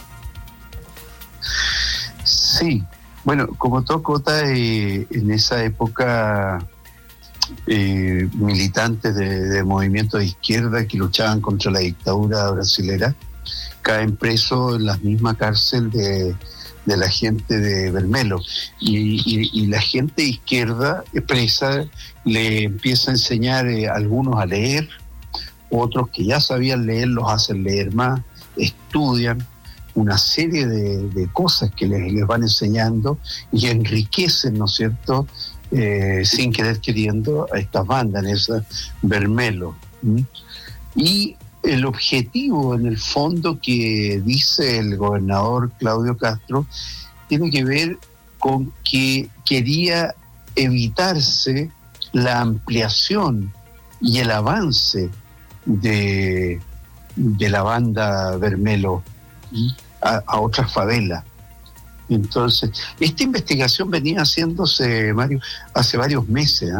Sí, bueno, como todo Cota, en esa época militantes de movimientos de izquierda que luchaban contra la dictadura brasilera caen presos en la misma cárcel de la gente de Vermelo, y la gente de izquierda presa le empieza a enseñar algunos a leer, otros que ya sabían leer los hacen leer más, estudian una serie de cosas que les van enseñando y enriquecen, ¿no es cierto?, sin querer queriendo, a estas bandas, en esa Vermelo. Y el objetivo, en el fondo, que dice el gobernador Claudio Castro, tiene que ver con que quería evitarse la ampliación y el avance de la banda Vermelo a otras favelas. Entonces, esta investigación venía haciéndose, Mario, hace varios meses,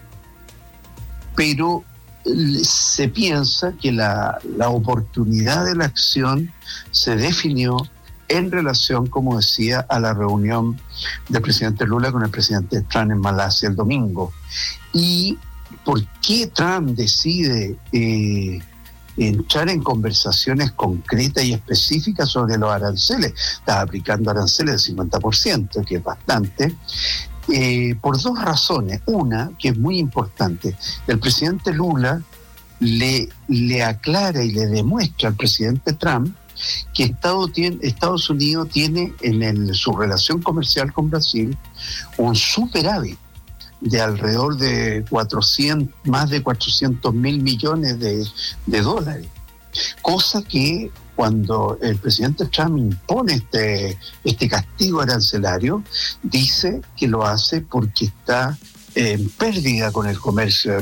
pero se piensa que la oportunidad de la acción se definió en relación, como decía, a la reunión del presidente Lula con el presidente Trump en Malasia el domingo. ¿Y por qué Trump decide entrar en conversaciones concretas y específicas sobre los aranceles? Está aplicando aranceles del 50%, que es bastante, por dos razones. Una, que es muy importante, el presidente Lula le aclara y le demuestra al presidente Trump que Estados Unidos tiene en su relación comercial con Brasil un superávit de alrededor de más de 400.000 millones de dólares, cosa que cuando el presidente Trump impone este castigo arancelario, dice que lo hace porque está en pérdida con el comercio